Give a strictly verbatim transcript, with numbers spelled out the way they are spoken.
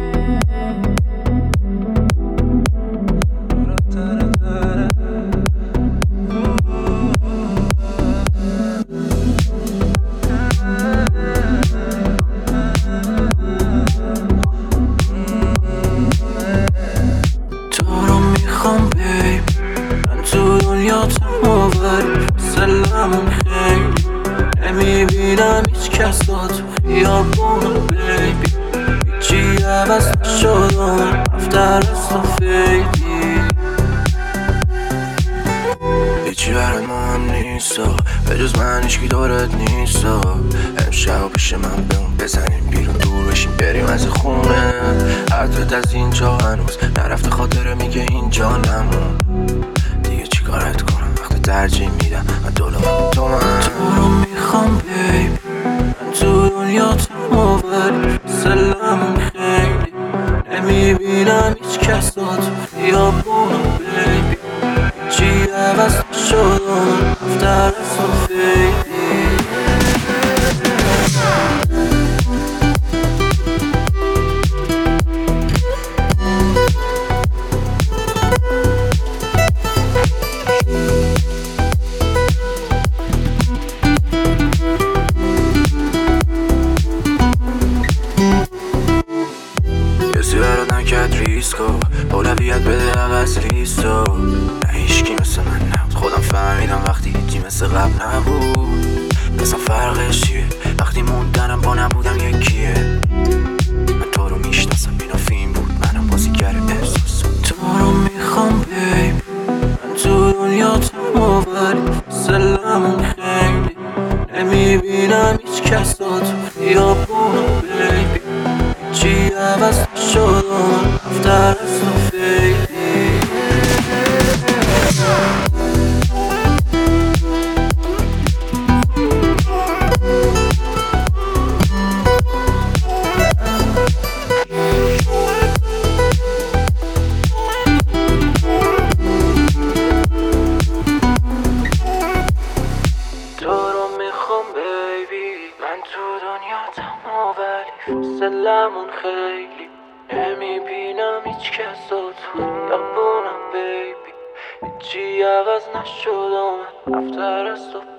سلامون خیلی نمیبینم هیچ کس با تو خیابونم بیبی هیچی عوض نشدم رفت از تو فیدی هیچی برای ما هم نیست به جز من هیچکی دورت نیست امشب پیش من بمون بزنیم بیرون دور بشیم بریم از خونه عطرت از اینجا هنوز نرفته خاطره میگه اینجا نمون دیگه چی کارت کنم وقتی ترجیح میدم من دلم تو من تو رو میخوام بیب من تو دنیا تمام ولی سلامون خیلی نمیبینم هیچ کس با تو خیابونم بیبی هیچی عوض نشدم رفته از تو فیدی کسی برات نکرد ریسکو اولویت بده عوض لیستو نه هیچکی مثل من نبود خودم فهمیدم وقتی هیچی مثل قبل نبود مثلا فرقش چیه وقتی موندنم با نبودم یکیه من تو رو میشناسم اینا فیلم بود منم بازیگر احساس تو رو میخوام بیب من تو دنیا تمام ولی سلامون خیلی نمیبینم هیچ کس با تو خیابونم بیبی هیچی عوض نشدم رفته از تو فیدی من تو دنیا تمام ولی سلامون خیلی نمیبینم هیچ کس با تو خیابونم بیبی هیچی عوض نشدم رفته از تو